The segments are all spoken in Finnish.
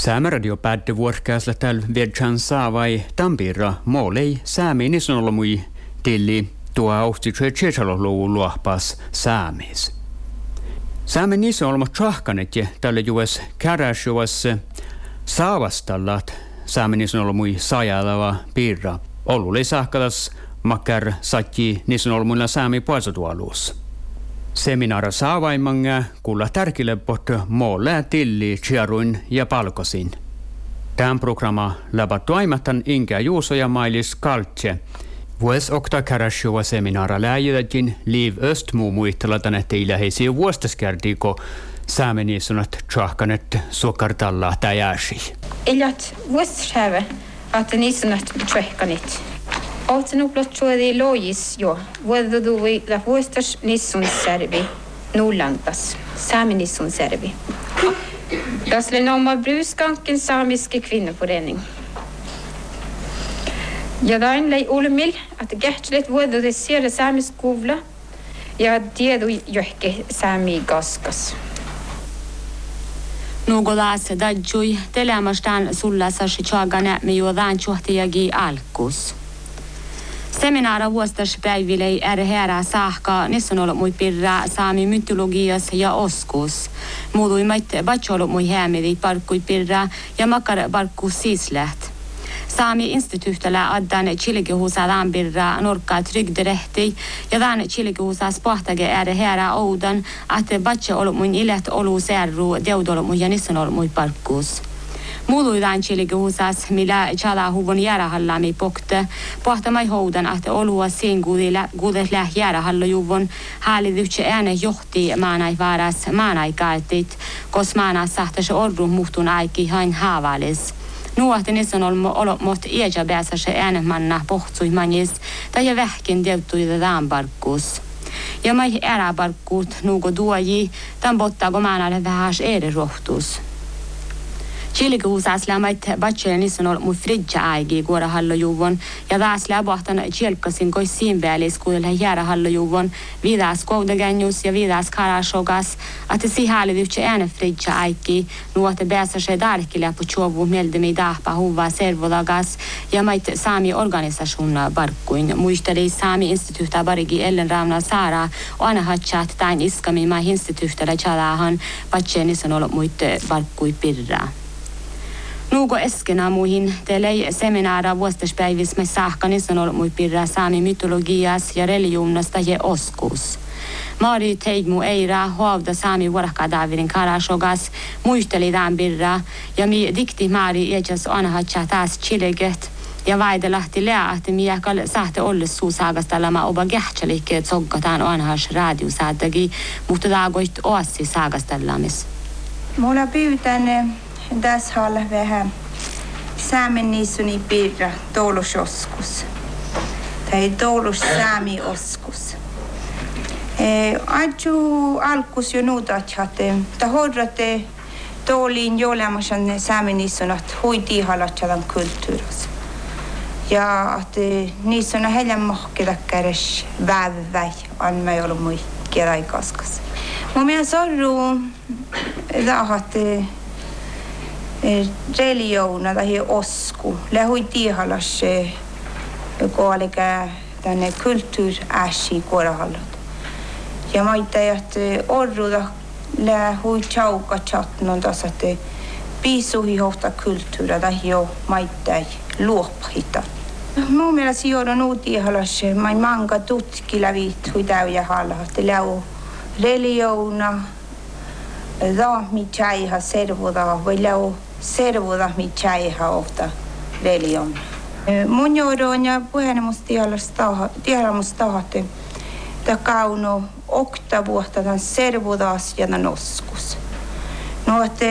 Saameradio päätti vuorkäsellä tällä viedään saavai Tampira moolei saami nisnolomui tilli tuo auhti tseetsaloluvun luopas saamis. Saami nisnolomat tsahkanet ja tällä juos käräsjuos saavastallat saami nisnolomui sajalava piirra. Olluli sahkalas makkar satji nisnolomuilla saami puolsatualuus. Seminaara saavaimanga kuulla tärkille pot moolle tilli tjaruin ja palkosin. Tämän programma läbattu aimatan Inkä Juuso ja Mailis Kaltse. Vuos okta käräsjua seminaara läjytäkin Liv Östmuu muistelatan, että iläheisiä vuostaskärdiiko saamenisunat tjahkanet suokartalla täjäsi. Iljat vuostaskärve, että nisunat tjahkanit. Ootsen upplotsuodi lois jo, vuodudui la vuostas nissun servi, nulantas, saami nissun servi. Tässä oli nomma Bruskanken samiske kvinnoforening. Ja dain lei ulmil, että kähtlet vuodudui siellä saamiskuvla ja tiedu johke saami gaskas. Nugolas dadjui telemastaan sullassa shichagana me juodan chuhtijagi alkus. Seminaara vuostaspäiville herää saakka nissanolo mui pirra saami mytologias ja oskus. Muului maitte bacholo mui hämedi parkkui pirra ja makar parkku siisläht. Saami instituutilla addan chilikehusadaan pirra norkkaa trygderehti ja dan chilikehusa spahtage herää oudan että bacholo mui ilet olu serru deudolo mui ja nissanolo mui parkkus. Muuluidaan chilikeusas, millä chala huvon järahallami pokte, pohtamai houdan, että olua siinä kuudella järahallojuvon hallitykse ääne johti maanai varas maanai kaetit, kos maanai sahtase orru muhtun aiki hain haavalis. Nuohti niissä on olomot iäjä pääsäse äänemanna pohtsui manis, tai vähkin deuttuida daanparkkus. Ja mai eräparkkuut nuuko duoji, tämän bottaako maanalle vähäs eri rohtus. Chilikeusas lämmät batcheen niissä on mui fridja aigi kuora hallojuvon ja taas läbahtan chilkasin koisiin välis kuudella järä hallojuvon vidas koudagänjus ja vidas karashogas että sihaalidutse ääne fridja aigi nuote pääsäse darkille på chovu meldemi dahpa huva servolagas ja mait saami organisation barkkuin muisteli saami instituutta barigi Ellen Rauna Saara aina hatchat tain iskami mai instituutilla chalahan batcheen niissä on muitte barkkui pirra. Nuuko eskena muihin telei seminaara vuostaspäivis me saahkanis on ollut mui pirra saami mytologias ja religionasta ja oskus. Maari teigmu eira huovda saami vuorakadavirin karashogas muisteli tämän pirra ja mi dikti maari ejas anahatsa taas chileget ja vaidelahti leahti miakal sahte olles suusaagastallama oba gähtsälikke tsoggataan anahas radiosaadagi mutta daagoit oassi saagastallamis. Mulla pyytän tässä halla vähän saamennissuni pirra toulusoskus. Tai toulus saami oskus. Adju alkus jo nuudat hatte. Ta horrate toulin joolemasan saamennissunat huiti halatsadan kulttuuras. Ja että niissuna heidän mahkedakäres väväi anma jolu mui kedai kaskas. Mun mielestä sorru dahat religiona tai osku lähui tihalas koalikä tänne kulttuuräsi kuorahallot. Ja maittajat orruda lähui chauka chatnon taas että piisuhi hohta kulttuura tai jo maittaj luophita. Mun mielestä joudun uutihalas mai manga tutki lävit huidäyjä hallahat läu religiona da mi chaiha servoda vai läu servoda mi chaiha ofta religion. Mun joudun ja puheenmusta tahte ta kauno okta vuotta tämän servodas ja tämän oskus. No että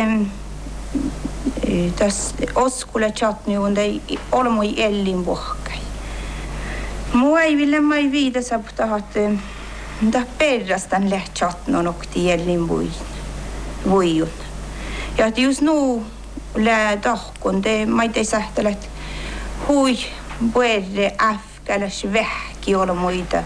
tässä oskulle chatni on ei olmoi ellin vuokkai. Mua ei ville mai viida sabta että ta perrastan le chatnon okti ellin vuijun. Ja että just nu lä tahkon te maite sähtelet hui puerre afkalas vähki olmoita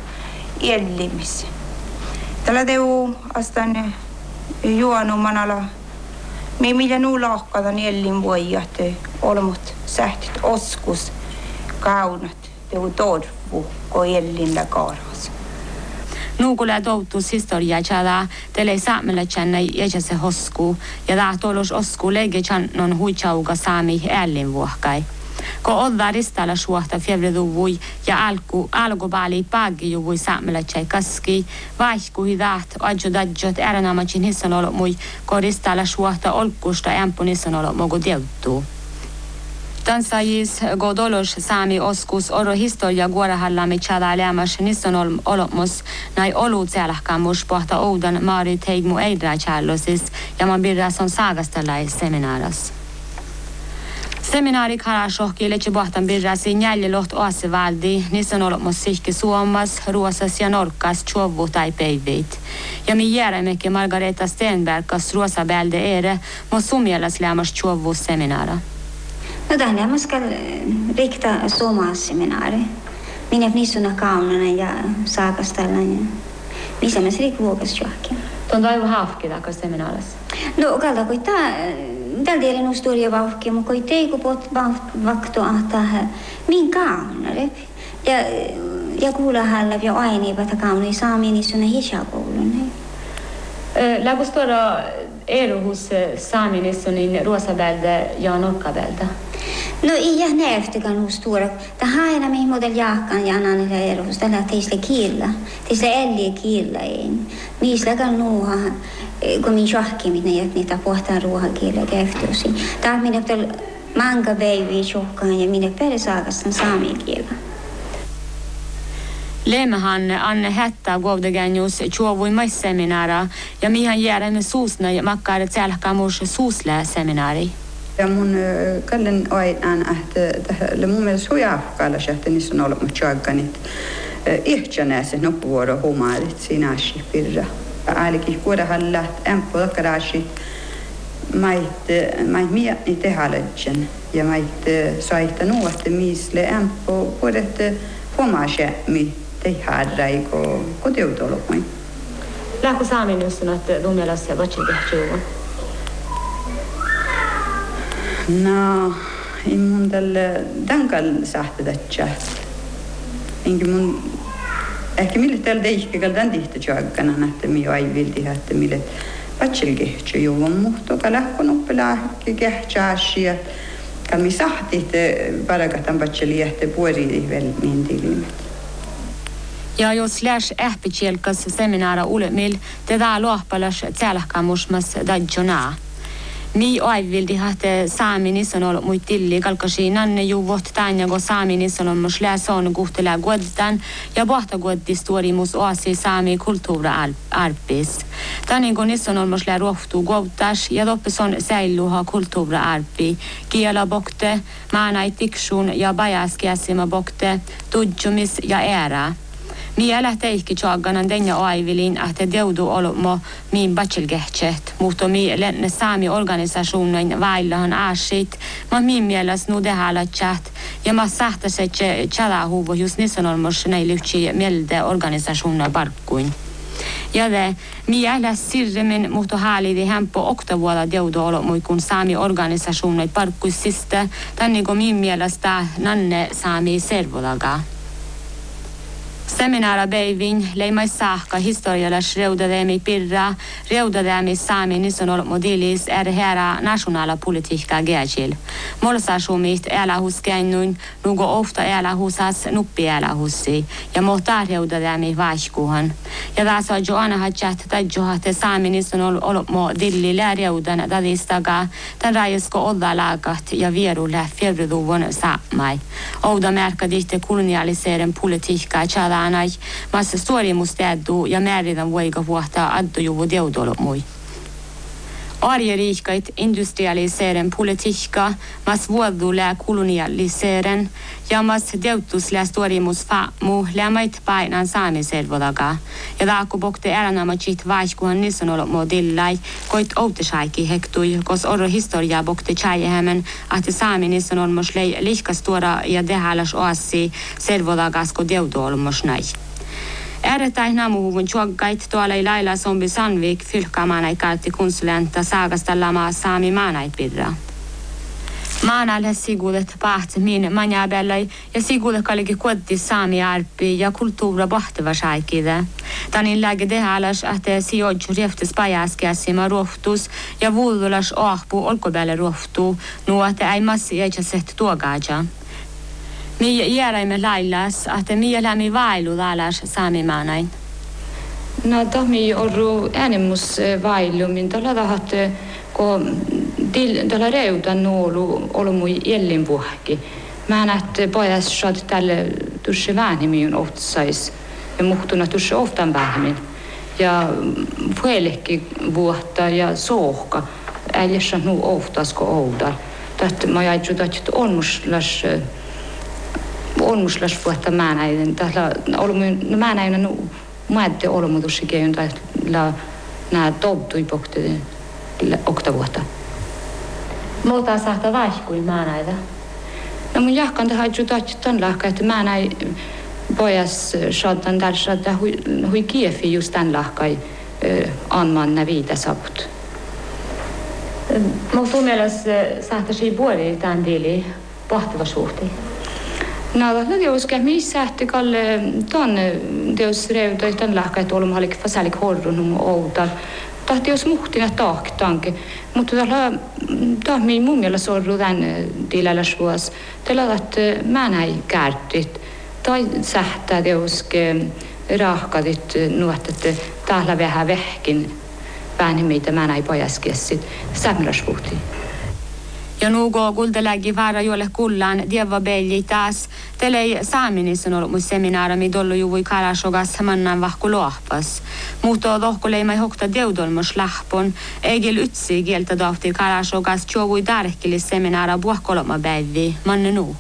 ellimis. Tällä teu astan juonu manala Me millä nuulahkadan ellin vuojat olmut sähtit oskus kaunat teu torvu ko ellin kaarhas. Nuukulla toutus historiaa tjada tele saamella tjänne jäjäse hosku ja tahtolos osku lege tjannon huichauga saami ällin vuohkai. Ko odda ristalla suhta fevreduvui ja alkubaali paagijuvui saamella tjai kaski, vaihku hidaht adjudadjot äranamacin hissanolo mui ko ristalla suhta olkusta ämpun hissanolo mogu deuttuu. Tansajis godolos saami oskus oro historia guorahallami tjada lämmas nissan olomos nai olu tselahkamus pohta oudan maari teigmu eidra tjallosis ja man birras on saagastallai seminaaras. Seminaari karasohki leci pohtan birrasi njäljeloht oasevaldi nissan olomos sihki suomas, ruosas ja norkas tjovu tai peivit. Ja mi järjemmekin Margareta Stenbergas ruosabälde ere mo sumjelas lämmas tjovu seminaara. No tähän mä skal rikta suomalaisseminaari. Minä nissuna kaunana ja saakastella ja missä mä srik vuokas johonkin. Tuon toivu hafki takaa seminaarissa? No kalta kun tällä tiedä on storia vauhkia, mutta kun teiku pot vakto ahtaa min kaunare. Ja kuulla halla ja aineipata kaunai saami nissuna hishakoulun. Lägos tuoda ero hos saami nissunin ruosabälde ja norkabälde? No i näftikan hos stora. Det här är min modell jakan ja annan är hos det här tisle killa. Tisle älge killa in. Misläkan nuha kun min shahki mit näet niitä pohtaan ruoha killa käftösi. Tää minä tol manga baby shokkaan ja minä peresaakastan saami killa. Lemehan Anne Hätta govdeganjus tjovui mais seminaara ja mihan järjemme suusna ja makkaaret selkämus suusle seminaari. Ja mun kallen aina että mun mielestä hujaafkaalla että niissä on ollut tjagganit ihtjänäiset noppuvuoro humaalit siinä ashipirra. Aalikin kuodahallat ämpulakarashi mait mietni tehaletjen ja mait saita nuotte miisle ämpu kuodet humaashämmi teharrai ko teutolokoi. Lähku saami nyssunat lumialas ja vatsikehjuun? No, in mun tälle dankal sahtadatja. Inki mun ehkä mille tällä teihkekal dan tihti tjagganan, että mi aivilti, että mille vatsilkehju juon muhto, ka lähkon oppilahki kehtjaashi, että kal mi sahti, parakatan vatsili, että puoriidi vel niin tilimet. Ja jos läs ähpitjelkas seminaara ulemil, tätä luohpalas tsälähkamusmas dadjonaa. Mi aivildi hahte saami nissan olo mui tilli kalkasi nanne juvot tanja go saami nissan on mus läson kuhtela guoddan ja pohta guoddi storimus oasi saami kulttuura arpis. Tanin go nissan on mus lä rohtu guoddas ja doppison säiluha kulttuura arpi. Kiela bokte, maanai tiksun ja bajaskiasima bokte, tudjumis ja ära. Mie lähteikki tjagganan denja aivilin, että deudu olmo miin batsilgehtset, mutta mie lenne saami organisationen vaillahan aasit, ma miin mielas nu dehalatjat, ja ma sahtaset tjadahuvo just nissan olmos näin lyhtsi mielde organisationen parkkuin. Ja mie läs sirremin, mutta haalidi hämpö oktavuoda deudu olmo, kun saami organisationen parkkuisista, tanniko miin mielasta nanne saami servolaga. Seminaara beivin leimais saakka historiallas reudademi pirra, reudademi saami nisson modellis herra nationala politiikka gäjil. Molsasumit älähus käynnuin, nugo ofta älähusas nuppi älähussi, ja mohtaa reudademi vaihkuhan. Ja taas on jo aina hatjat tajjuhahte saami nisson modellillä reudan tadistaga, tämän rajusko oddalagat ja vierulle fjärruduvon saamai. Ouda märkadihte kolonialiseren politiikka tjada anai, mas storimustäddu ja määritän voiga vuotta addujuvu deudolomui. Arjeriikait industrialiseren politiikka, mas vuodulle kolonialiseren ja mas deutusle storimus faamu lämait painan saamiservodaga. Ja taakku bokte äranamachit vaihkuhan nissanolomodillai, koit outesaiki hektui, kos orro historia bokte tjäjehämän, ahte saami nissanolomos lihkas tuora ja dehalas oassi servodagasko deudolmos näin. Erittäin namuhuvun juoggait tuolla Laila Sombi Sandvik fylkamaanai käytti konsulenta saakastella maa saami maanai pirra. Maanalle siguudet paht min manjabellai ja siguudet kalliki koddi saami arpi ja kulttuura pohtiva saikide. Tanin lägede halas että sijoitju rieftis pajaskäsima rohtus ja vuudulas ahpu olkobelle rohtu nuote ei massi eikä sehti tuogaja. Mie iäräimme lailas että mie lämmi vailu lalas saami maanain. No tohmi orru äänemus vailu min tällä tahat kun tällä reutan nuolu olumui jellin vuohki. Mä näet pojas saat tälle tuossa vähemmin ohtsais ja muhtuna tuossa oftan vähemmin. Ja vuelekki vuotta ja sohka äljessä nu oftasko oudar. Tästä mä jäitju että onmuslas vuotta mä näin. Tällä olumui mä näin nu mäette olomu tuossa keyn tällä nää tobtui pohti oktavuotta. Muuta saattaa vaihkui maanaita? No mun jahkan tähän jutaan lahka, että mä näin pojas saatan tällä hui kiefi just tämän lahkai anman nä viitä saput. Mun sun mielestä saattaisi puoli tämän diili pohtiva suhteen? No, tällä teoskä missä sähti kalle ton teos reuta tämän lahka, että olemme hallik fasälik horrun outar. Tahti jos muhtina taaktanke, mutta tahmi mun mielestä sorru tämän tilalla suos. Tällä että mä näin kärtit tai sähtää teoske rahkatit nuot, että täällä vähän vähkin vähemmitä mä näin pajaskessit sämläsvuhtiin. Ja nuuko kultelägi vaara jolle kullaan dieva belli taas. Telei saaminis on ollut mun seminaara, mi dollu juvui karasogas mannan vahku lohpas. Muuto tohkuleima hokta deudolmos lahpon. Egil ytsi kieltä tohti karasogas jovui darkkilis seminaara puhkoloma päivi. Manne nuu?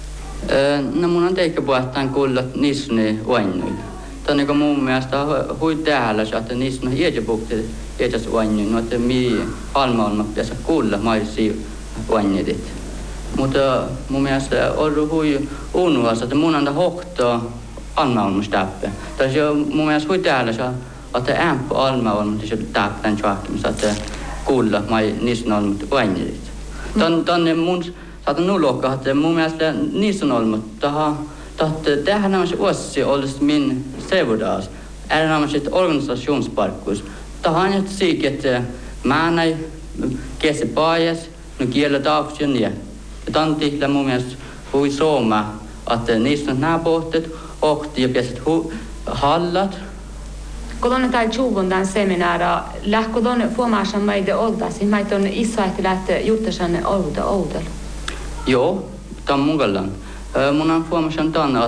No mun on teikö puhtaan kullat nisni vainnuilla. Tämä on mun mielestä hui täällä, että nisni iäjäpuhti iäjäs vainnuilla. Että mi halma pitäisi kuulla maisi vainnitit. Mutta mun mielestä on hui unuas, että mun on hoktaa alma-olmustäppä. Tässä on mun mielestä hui täällä, että ämpö alma-olmustäppän tjoakkimissa, että kuulla mai nisni olmut vainnitit. Tänne mun saatan nulokka, että mun mielestä nisni olmut tähän on se ossi olisi min seuraas. Är on se organisationsparkkus. Tähän on siik, että mä näin kesi pajas, no kielä taakse niin. Ja tämän tihdä mun mielestä hui sooma, että niissä on nämä pohtet, ohti ja pääset hallat. Kun on täällä Tjuvundan seminaara, lähkö tuonne huomaamaan meitä oltaisiin, meitä on isoehti lähteä juttamaan oudella. Joo, tämä on munkallaan. Mun on huomaamaan tänne,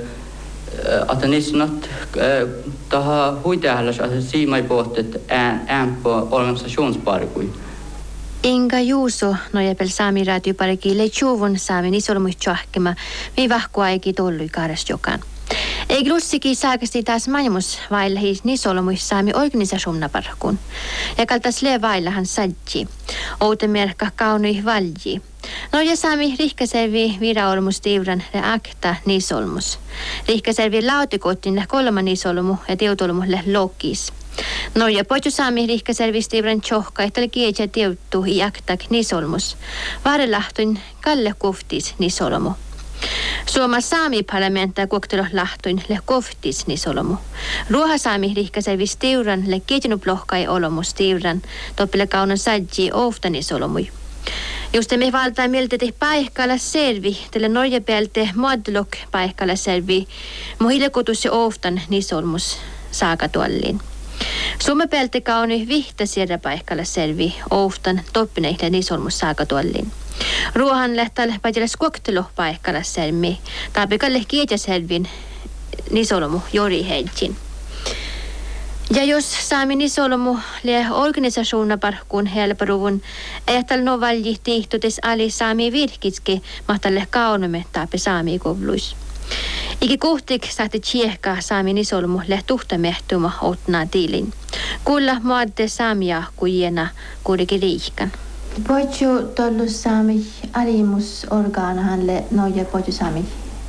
että niissä on tähän huitäällä, että siimai pohtet ämpö organisationsparkui. Inga Juuso nojapel saami raatioparki Tjuvun saamen isolmui tjohkema, mi vahkua eikin tollui kaarasjokaan. Ei glussiki saakasti taas maailmus vailla hiis nisolmui saami organisationna parkkuun. Ja kaltas lee vaillahan sadji. Outemerkka kaunui valji. Noja saami rihkaservi viraolmustiivran le akta nisolmus. Rihkaservi lautikottin kolma nisolmu ja teutolmulle lokis. Noja poju saami rihkaservistiivran tjohka, että kietsä teuttu i aktak nisolmus. Vaarelahtuin Kalle Kuftis nisolmu. Suoma saami-parlamentta kuoktelo lahtuin le koftis nisolmu. Ruoha saami rihkaservis tiuran le kietjenuplohkai olomus tiuran, toppile kaunon sadji ofta nisolmui. Just me valtaa mieltä te paikalla servi, tälle norjapäältä muodlok paikalla servi, muhilekutus ja oftan nisolmus saakatuolliin. Suomapäältä kauni vihta siedä paikalla servi, oftan toppineille nisolmus saakatuolliin. Ruohan lähtälle paitseles kuoktelu paikalla sermi, taapikalle kietjäservin nisolmu jori hedjin. Ja jos saami nisolmu le organisationna parkkuun helparuvun, ajattel no valji tiihtutis ali saami virkitski mahtalle kaunumme taape saami kovluis. Iki kuhtik saati tsiehkaa saami nisolmu le tuhtamehtuma otnaa tiilin. Kuulla muadde saamia kujena kuitenkin liihkan. Voitko tollu saami alimusorgaanahan le noja poju saami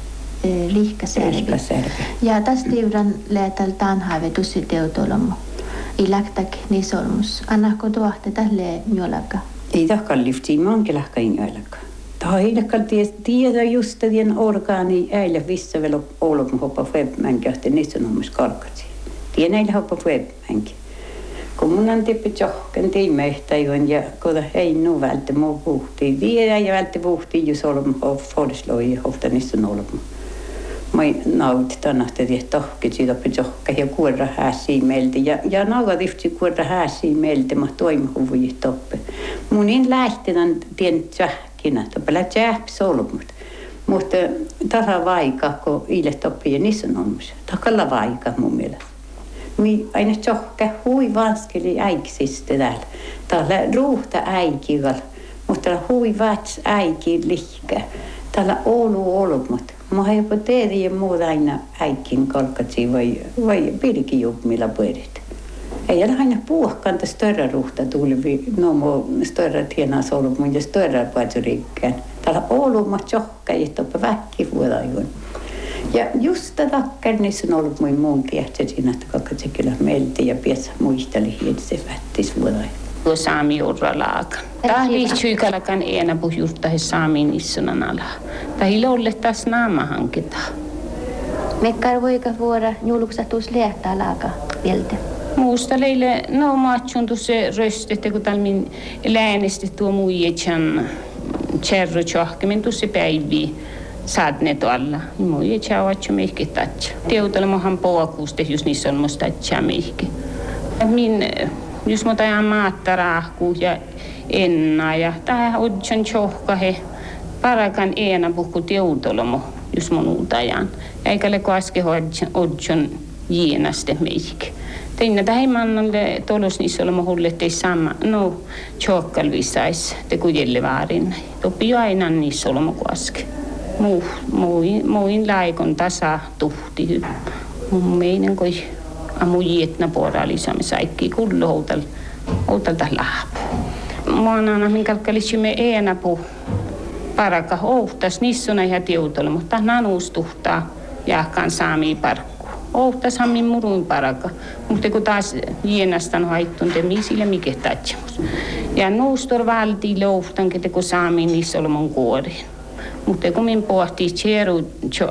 Lihkasärvi. Ja tästä tiivran läätäl taanhaave tussi teutolomu. Ilaktak nisolmus. Annako tuohte tälle njolaka? Ei tahkaan lyftiin mankilahka injoilaka. Tämä ei tahkaan tiedä just tien orgaani äile vissa vielä olemme hoppa webmänkä, että niissä on myös kalkatsi. Tien äile hoppa webmänkä. Kun mun on tippi johken tiimehtäjön ja kun ei nu välttä muu puhtii. Tiedä ja välttä puhtii, jos olemme fodesloi ja hofta niissä on olemme. Mä nautin tänähtä tiedä tohkit siitä johka ja kuorra hääsiä meiltä. Ja nautin kuorra hääsiä meiltä, mä toimihuvuja toppe. Mun in lähtenän tien tjähkinä, toppelä tjähpis olmut. Mutta tara vaika, kun iille toppi ja niissä on olmus. Takalla vaika mun mielestä. Mi aina johka hui vanskeli äiksistä täällä. Täällä ruuhta äikiväl, mutta täällä hui vats äikin lihkä. Täällä olmut. Mä oon jopa tehdä ja muuta aina äikin kalkatsi vai pilkijummilla pyörit. Ei ole aina puhkanta större ruhta tuli, no mo större tienas ollut mun ja större paitsurikkään. Täällä olmat johka ja toppa väkkivuodajuun. Ja just takkar niissä on ollut mun kiehtse siinä, että kakatsi kyllä meilti ja piässä muisteli, että se vättis vuodajuun. Tuo saami urralaakan. Tämä liittyykalakan ena puhjurta he saamiin nissunan ala. Tämä ei ole taas naama hankita. Mekkar voika vuora juluksatus lehtaa laaka vieltä? Muusta leille no maatsun tuossa röstettä, kun täällä min läänesti tuo muijetjan tjärry tjohkemin tuossa päiviä saadneet alla. Muijetja ovatjo mehke tatja. Teutelemohan poakuusta, jos niissä on musta tatja mehke. Jos mä tajan maattarahkuu ja enna ja tähän odjon tjohkahe parakan ena puhku teutolomo, jos mun uutajan. Eikä le koske odjon jienaste meike. Teinä tähän mannalle tolos niissä olemme hullet ei sama, no tjohkalvisais te kujelle vaarin. Topi jo aina niissä olemme koske. Muin laikon tasa tuhti. Mun meinen koi amujietna poralisaamme saikki kullu houtalta lahpu. Muanana min kalkkalisimme eenapu paraka ouhtas nissuna ja tiutolle, mutta nanustuhtaa jahkan saamii parkku. Ouhtashan min muruin paraka, mutta kun taas jienastan haittun temisille mikä tatsamus. Ja nuustor valtii louhtan, kete kun saamii nissolmon kuoriin. Mutta kun min pohtii tjeru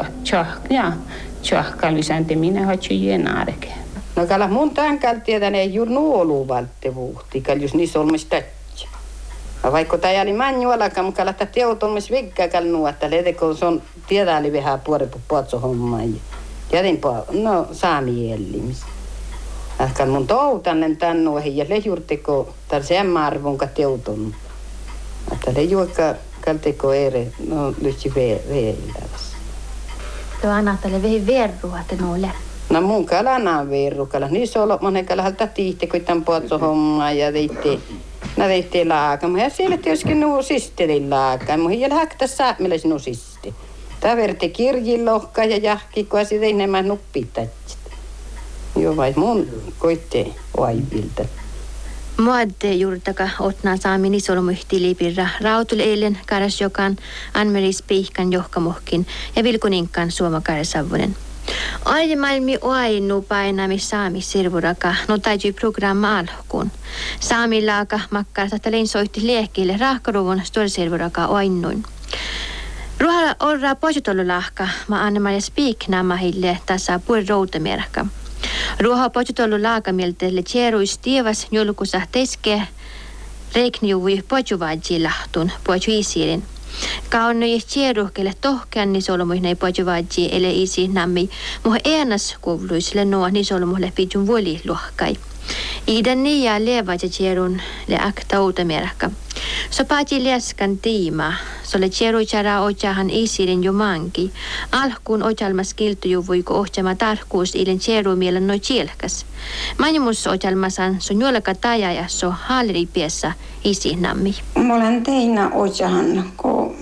tjohkalvisän teminen haitsu jienaareke. No kala mun tämän kaltiedän ei juuri nuolu valtte vuhti, kaljus niissä olmis tätsä. Vaikka tämä oli manjualakaan, mutta kala teot olmis vekkakal nuotta, ledekon se on tiedäli vähän puorepu puotsohommaan. Jätin no saamiellimis. Ähkän mun toutanen tän nuohin ja lejurteko tar se ämmäarvonka teuton. Että lejuikka kalteko ere, no lyhtsi veelävässä. Tuo annattele vehi verrua, että nuole. No mun kalana verru kala. Niissä olo monen kalahalta tiihti, kun tämän puotsohommaa ja teitte laaka. Ja siellä tietysti nuu sisteri laaka. Mun hiljalla hakta saamille sinun sisti. Tää verti kirjilohka ja jahki, kun siitä ei nämä nuppitatsit. Joo vai mun koitte vaivilta. Muadde juurtaka otnaa saamini solmuhti liipirra Rautul eilen karasjokan, Anmeris Pihkan johkamohkin ja Vilkuninkan suomakaresavunen. Aiemmalmi oainu painami saami sirvuraka no täytyy programma alkuun. Saamilaaka makkarta soitti liekkiille rahkaruvun storsirvuraka oainuin. Ruohalla orraa poisutolulahka ma Anne-Maria Spiik naamahille tasa puoli routamierka. Ruoha poisutolulaakamieltelle tjeruis tievas julkusa teske reikniuvui poisuvajji lahtun poisuisiirin. Kaunoi tjeruhkelle tohkean nisolmuihnei poisuvajji ele isi nammi muha eenas kuvluisille nuo nisolmuhle pidun vuoli luhkai. Idän niitä levaja tjerun le akta outamierka. So paji liaskan tiima, so le tjeruichara ojahan isirin jumanki. Alkuun ojalmas kiltujuvui, ohjama tarkkuus ilen tjerumielen no tjelkas. Manjumus ojalmasan so juolaka tajaja so haaliri piessä isinammi. Mä olen teinä ojahan, kun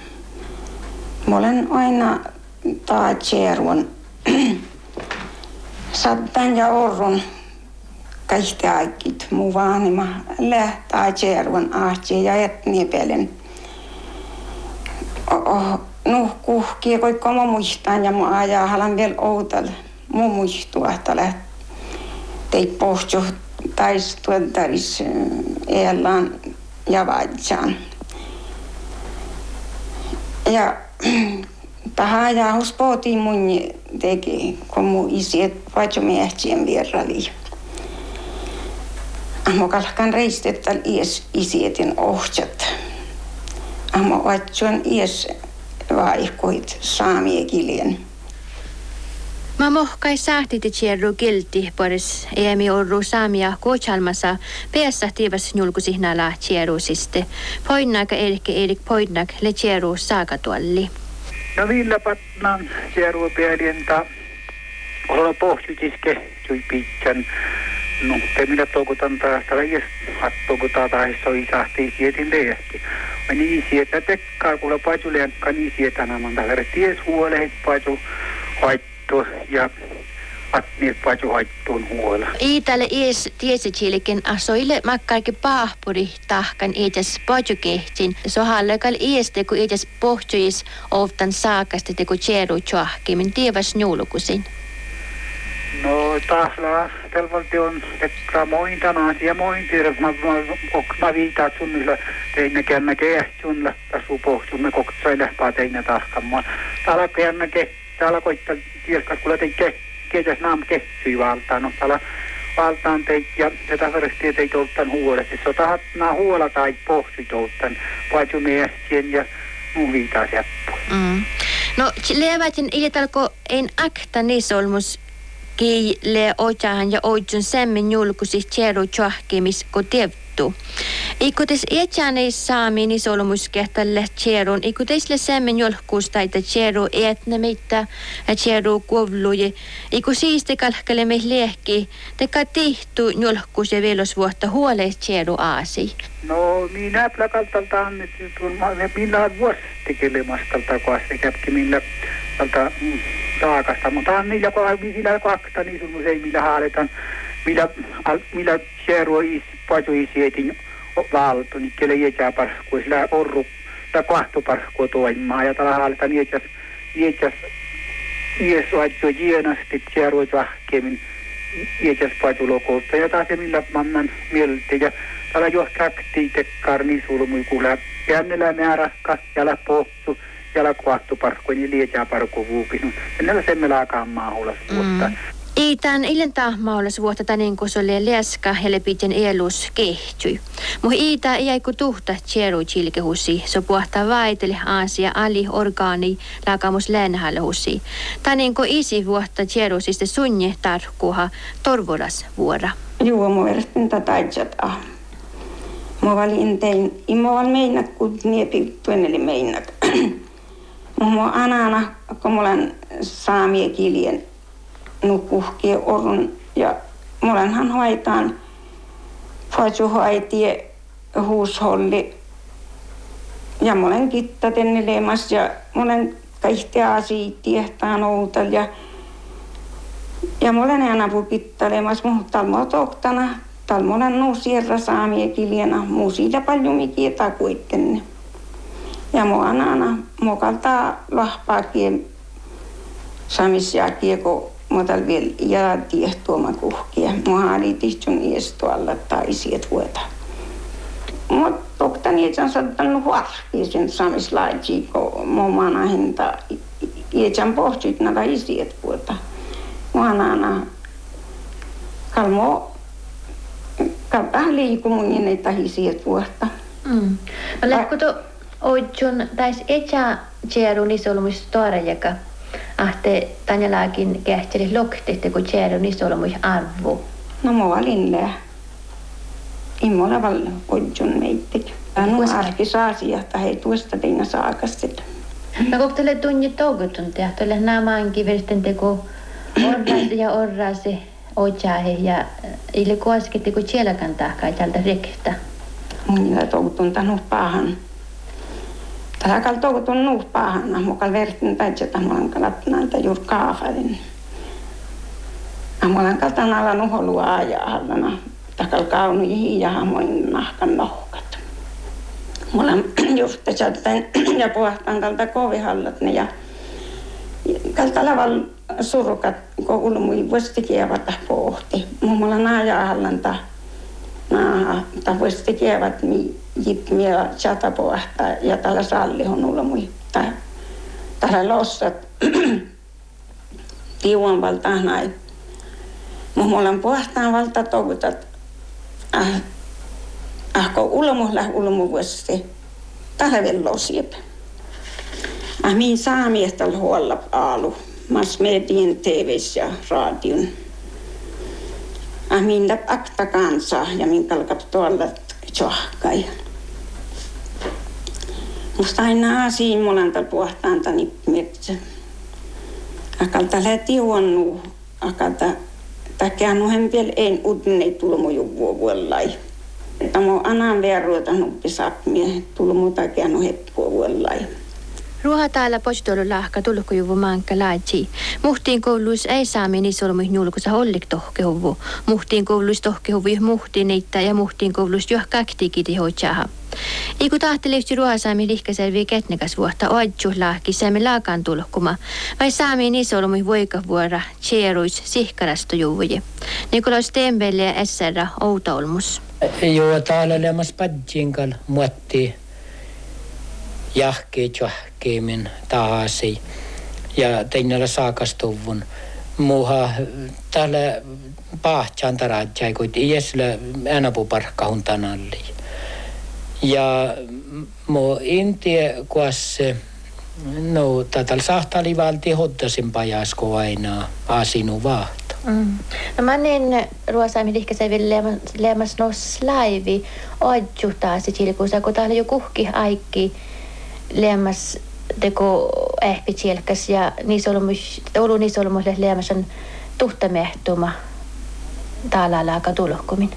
mä olen aina taa tjerun. Sattan ja orrun. Kaikki aikit muu vaanima lähtää tjervon ahti ja etniepelen. nuhkuhkia, koikko mä muistan ja mä ajaa halan vielä outal. Mä muistua, että teit pohjo taistuottaris eellaan ja vaitsaan. Ja tähän ajahus pohtiin mun teki, kun mun isiet vaitsomiehtsien vierali. Mä kalkan reistettä isietin ohtsat. Mä vaitsuan vaihkoit saamiekilien. Mä mohkai sahtiti tjerru kilti poris eemi orru saamia kuochalmasa peässä tiivas julkusihnala tjerusiste. Poinnaaka Erik poinnak le tjeru saakatuolli. No millä patnan tjeru pielientä olla pohjutiske tui pitkän. No te millä toukutan taas tällä hattokutaan tai soi sahtii sietin lehti. Mä niin siettä tekkaa kuule pajulenkka niin sietänä monta verran ties huolehet paju haittu ja atniet paju haittuun huola. Iitälle ies tiesitsilikin asoille makkarki paahpuri tahkan iitäs pajukehtin. Sohallekal ieste kun iitäs pohjuis oftan saakasti teku tjeru tjoahkimin tievas njulukusin. No tahlaa telvalti on tekkaa mointana asia mointiira. Mä viitaat sunnilla teinä käännäke ähtsunnilla tasu pohjumme koksai lähpää teinä tahkammaan. Täällä käännäke, täällä koittaa tieskas kuule teikä kietäs naam kehtsyi valtaan. No täällä valtaan teit ja tätä verrastia teit oltan huolesti. Se otahat nää huola tai pohjuit oltan pajumme ähtien ja muu viitaa seppua. No levätin iltalko ein akta nisolmus kiille ojahan ja oitsun semmin julkusi tjeru tjohkimis ko tievtu. Ikutis etjäneis saamiin isolmuskehtalle tjerun, ikutisle semmin julkustaita tjeru etnemitta ja tjeru kovluji. Iku siisti kalkkalemme lehki, teka tihtu julkus ja velosvuotta huoleis tjeru aasi. No minä plakaltalta annettiin minä vuosi tekelemastalta koasti käpki millä talta taakasta, mutta niillä sillä kakta niin sun ei millä haaletaan millä tjeru pajuisietin valtu, niin kelle jätää parkkua, sillä orru, tai kahtoparkkua toimimaa, ja tällä haaletaan jätäs vaatio jienasti tjeru vahkemin jätäs pajulokolta, ja taas millä mannan mieltä, ja täällä jo käktiin tekkaar niin sulmui, kuule jännellä määräkka, jälä pohtu, jälä kahtoparkkua, niin lietää parkku vuupinut, ja näillä semmellä aikaan maahulas vuotta. Iitän ilentää maulas vuotta tanin kun se oli lieska hele piten elus kehtyi. Muh iitä ei ku tuhta tjeru chilkehusi, so puhtaa vaitele aasia ali orgaani lakamus länhälhusi. Tanin kun isi vuotta tjeru siste sunje tarkkuha torvoras vuora. Joo, mä vertin tätä ajata. Mä valin tein, mä val meinat kun niepituen eli meinat. Mä anana, kun mä olen saamia kiljen nukuhkie orun ja molenhan hoitaan fajuhoitie huusholli ja molen kittaten lemas ja molen kaikki asiat tiehtaan outal ja molen aina kittalemas mutta talmotoktana talmolen nuusierra saamia kiljena muusiita paljon mikiä takuittenne ja moana mokalta lahpaakin saamisjaakin kun mutta vielä jäätiin tuoma kuhkia. Mä oli tihtun iestualla tai siet vuota. Mutta totta niitä on saattanut huarkia sen saamislaitsi, kun mummana hinta ietsän pohtit näitä isiet vuota. Muanana kalmo kaltaan liikumun näitä isiet vuotta. No lähkö tuo oitsun tais etsä tjerun isolmus torjaka? Ahte Tanjalaakin kähteli loktehti, kun tjärun isolmuis arvu. No mä valin lää. Immola val odjun meittik. No arkis asiasta hei tuosta teina saakastet. No kun teille tunnit toukutun tehdä, teille naamaankin veristen teko orraasi ja orraasi otsaahe ja ili kuosketti kun tjelakan tahkaa tältä rekstä. Minä toukutun tanut pahan. Tällä kaltoukutun nuut pahana, mukal vertin taitseta mulan kalatnaita juuri kaafalin. Mulan kaltanalla nuholua ajaa hallana. Takal kaunu hiijaha moin nahkan nohkat. Mulla on just jotain ja puhtaan kalta kovihallat ja kalta laval surukat kun ulmui voisi kievata pohti. Mulla naajaahallanta ta voisi kievät jipmiä chata puhtaa ja tällä sallihon ulmui. Tällä lossat tiuan valtaan näin. Mulla on puhtaan valta toutat. Kun ulmu vuosi, tällä vielä losiep. Min saamiehtal huolla aalu, mas median TV:ssä ja radion. Min läp akta kansaa ja min kalkap tuolla tjohkai. Musta aina asiin molanta puhtaan tani metsä. Akalta lähti uonnu, akalta takianuhen vielä en udnei tulmuju vuollai. Tämä anan verruota nuppi sapmia tulmu takianu heppua vuollai. Ruoha täällä postolu lahka tulkujuvu mankka laitsi. Muhtiin kouluissa ei saami niin solmuih julkusa hollik tohkehuvu. Muhtiin kouluissa tohkehuvu muhtiin niitä ja muhtiin kouluissa jo kaktikiti hoitsaha. Iku tahtelihti ruoha saami lihkaselvi ketnekas vuotta oadju lahki saamme laakaan tulkkuma. Vai saami niin solmuih voikavuora tjeeruis sihkarastojuvuji. Nikolaus Tembelle ja SR Outaolmus. Joo, täällä lemas padjinkal muotti. Jahkee tjohkeemin tahasi ja teinällä saakastuvun. Muuha täällä pahtjaan taradjai, kun iäsillä äänapuparkkahun tanalli. Ja mo intie kuasse, no tätä sahtali valti hottasin pajasko aina asinu vahto. No mä niin ruosaami lihkäseville leemas nos laivi oadjuhtaasi tilkuusa, kun täällä jo kuhki aikki leemas teko ehpitsilkäs ja niissä olumuille leemas on tuhtamehtuma täällä laaka tulokkumin.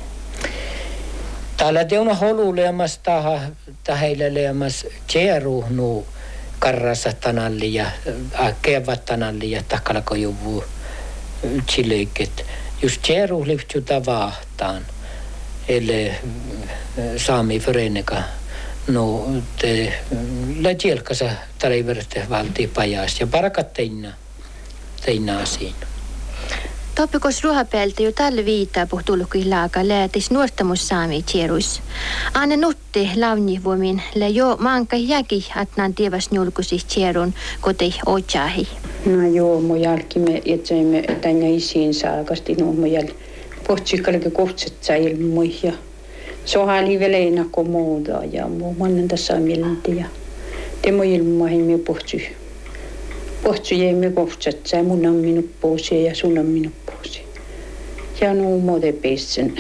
Täällä teuna holu leemas heille leemas tjeruhnu karrasa tanalli ja kevat tanalli ja takalako juvu chileket. Just tjeruh lyhtjuta vahtaan. Eli saami föreneka. No, te läjielkasa tariverte valti pajas ja parakat teina asiin. Toppikos ruohapelti jo tällä viittaa puhtulukui laaka läätis nuostamus saami tjeruis. Anne nutti launivuomin le jo manka jäki atnan tievas njulkusis tjerun koti ojahi. No joo, mun jälkimme etsaimme tänne isiin saakasti. No mun pohtsikkalke kohtsetsa ilmui ja sohali veleina komoda ja mun tässä milti ja te mun ilmoihin me pohtsi. Pohtsi jäi me kohtsetsa ja mun on minut posi ja sun on minut posi. Ja no muuten peisen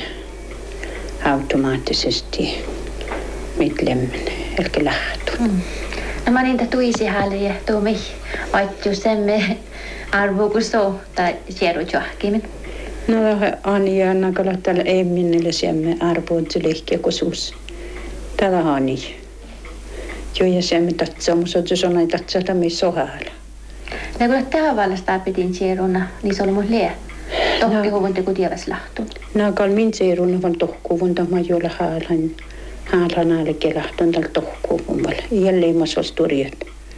automaattisesti mitlemmen, elkä lähtu. No mä niitä tuisi häälle ja tuomi vaittu semme arvokuso tai sierujohkimin. No Anja nakala tällä ei minnelle semme arvoitse lehkiä kosuus. Täällä Ani. Jo ja semme tatsamus on sonai tatsata me sohalla. No kun tähän vallasta pidin sieruna, niin se oli mun lie. Tohkihuvun teku tievas lahtun. Nakal min sieruna van tohkuvun tämä jolla haalan aaleke lahtun tällä tohkuvun valla. Jälleen mä sos turjat.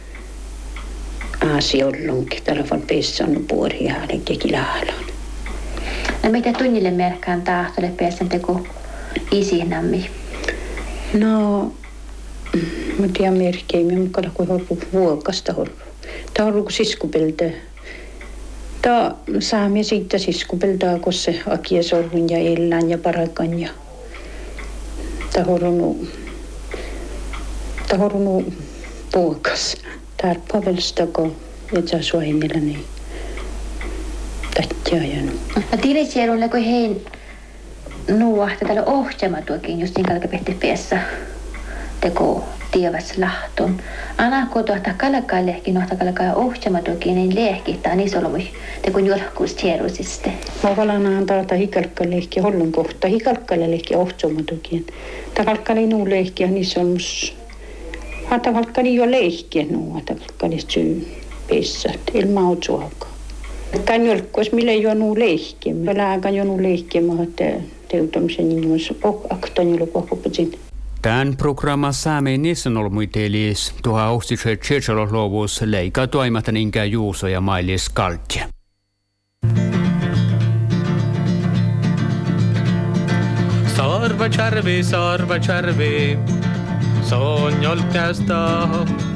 Aasi ollunkin. Täällä van peessan puori aaleke kilahaalan. No mitä tunnille merkkaan tahtole pääsen teko isinammi? No, mä tiedän merkkeimme mukana kuin vuokasta ollut. Tämä on ollut siskupeltä. Tämä saamme siitä siskupeltaa, kun se akia sorvun ja elän ja parakan. Ja tämä on ollut vuokas. Tämä on pavelsta, kun et saa hinnillä niin. No tilisielulle kun hein nuohta täällä ohjamatuakin just niin kalkapehti peessä teko tievas lahtun. Anakko tuohta kalakailehki nohta kalakaa ohjamatuakin niin lehkittaa niin solmui teko julkuus tieruisiste. Mä valanaan taata hikalkkalehki hollun kohta hikalkkalehki ohjamatuakin. Takalkkali nuu lehki ja niin solmus. Takalkkali jo lehki nuu takalkkali syy peessä ilman otsuakaan. Kan jolkos mille jonu leikki. Lääkan jonu leikki, mutta teutomisen niin on aktan joku kokoputin. Tämän programma Saamen niissä olmuitelis tuohon ohtiset tsetsaloslovus leika toimatan inkä Juuso ja Mailis Kaltje. Sarva charvi, se on jolkästä.